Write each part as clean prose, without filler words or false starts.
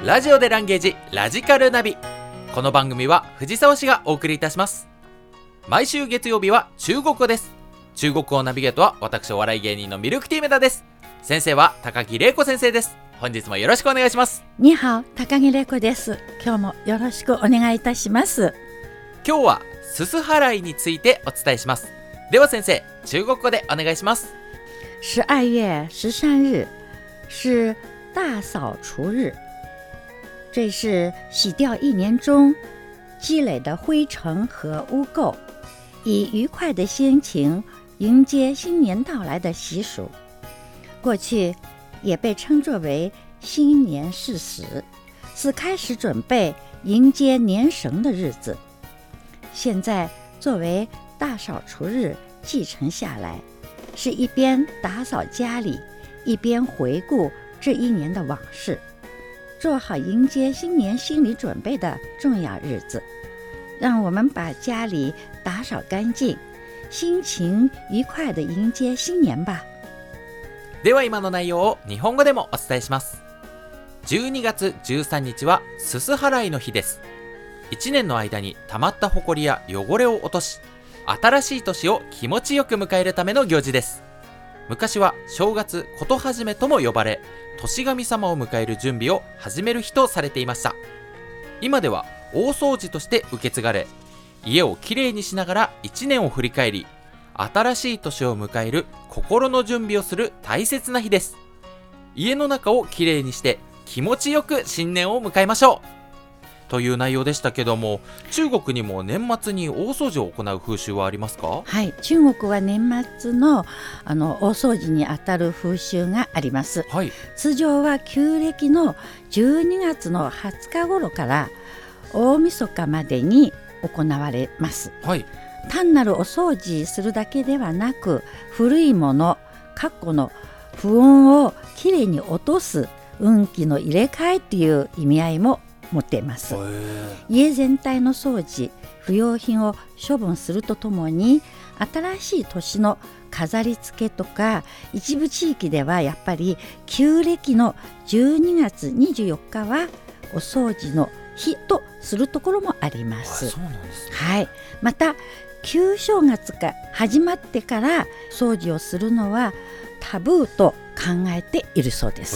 ラジオでランゲージラジカルナビ。この番組は藤沢市がお送りいたします。毎週月曜日は中国語です。中国語ナビゲートは私お笑い芸人のミルクティーメダです。先生は高木玲子先生です。本日もよろしくお願いします。 にはお、高木玲子です。今日もよろしくお願いいたします。 今日はすす払いについてお伝えします。では先生、中国語でお願いします。 12月13日是大扫除日，这是洗掉一年中积累的灰尘和污垢，以愉快的心情迎接新年到来的习俗。过去也被称作为新年事时，是开始准备迎接年神的日子。现在作为大扫除日继承下来，是一边打扫家里，一边回顾这一年的往事，做好迎接新年心理准备的重要日子。让我们把家里打扫干净，心情愉快地迎接新年吧。 では今の内容を日本語でもお伝えします。12月13日はすす払いの日です。1年の間に溜まったほこりや汚れを落とし、新しい年を気持ちよく迎えるための行事です。昔は正月ことはじめとも呼ばれ、年神様を迎える準備を始める日とされていました。今では大掃除として受け継がれ、家をきれいにしながら1年を振り返り、新しい年を迎える心の準備をする大切な日です。家の中をきれいにして気持ちよく新年を迎えましょうという内容でしたけども、中国にも年末に大掃除を行う風習はありますか？ はい、中国は年末の大掃除にあたる風習があります。 はい、 通常は旧暦の12月の20日頃から大晦日までに行われます。 はい、 単なるお掃除するだけではなく、古いもの、過去の不運をきれいに落とす運気の入れ替えという意味合いも持っています。家全体の掃除、不要品を処分するとともに、新しい年の飾り付けとか、一部地域ではやっぱり旧暦の12月24日はお掃除の日とするところもあります。 そうなんですね。 はい、また旧正月が始まってから掃除をするのはタブーと考えているそうです。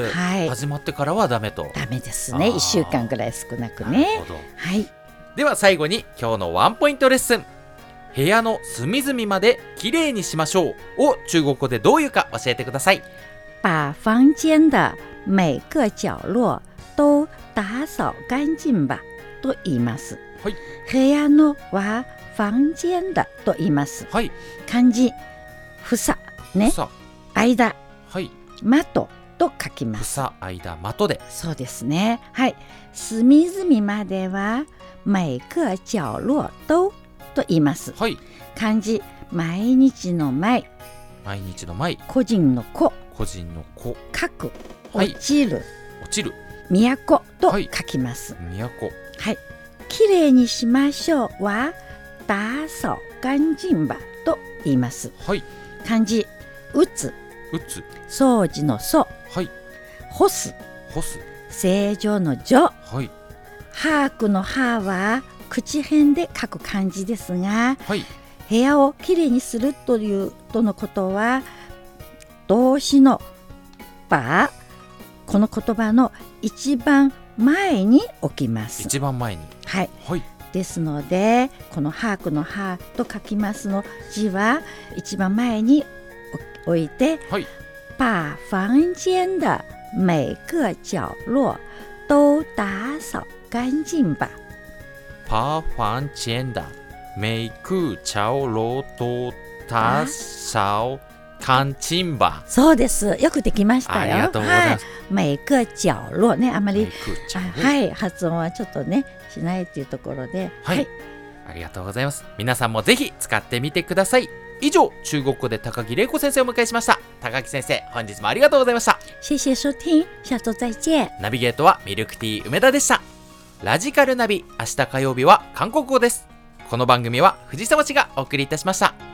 はい、 始まってからはダメと。 ダメですね。1週間ぐらい少なくね。はい、 では最後に今日のワンポイントレッスン。部屋の隅々まできれいにしましょうを中国語でどういうか教えてください。 把房間的每個角落都打掃乾淨吧と言います。 はい、 部屋のは房間だと言います。 はい、 漢字房ね、間、 はい、 的と書きます。 房、間、的で。 そうですね。はい、隅々までは每個角落都と言います。 はい、 漢字毎日の毎、 毎日の毎、 個人の個、 個人の個、 書く、 はい、 落ちる、 落ちる、 都と書きます。 都。 はい、きれいにしましょうは打掃乾淨ばと言います。 はい、 漢字打つ、 打つ、 掃除の掃、 はい、 干す、 干す、 正常の常、 はい、 把握の歯は口辺で書く漢字ですが、 はい、 部屋をきれいにするというとのことは、動詞のば、この言葉の一番前に置きます。 一番前に。 はい、 はい、 ですので、この把握の歯と書きますの字は一番前に置いて、 はい、 把房間的每個角落都打掃乾淨吧。 把房間的每個角落都打掃乾淨吧。 そうです。よくできましたよ。 ありがとうございます。 はい、每個角落ね、あまりはい、 発音はちょっとねしないっていうところで、 はい、ありがとうございます。皆さんもぜひ使ってみてください。以上、中国語で高木玲子先生をお迎えしました。高木先生、本日もありがとうございました。 謝謝收聽、下周再見。 ナビゲートはミルクティー梅田でした。ラジカルナビ、明日火曜日は韓国語です。この番組は藤沢市がお送りいたしました。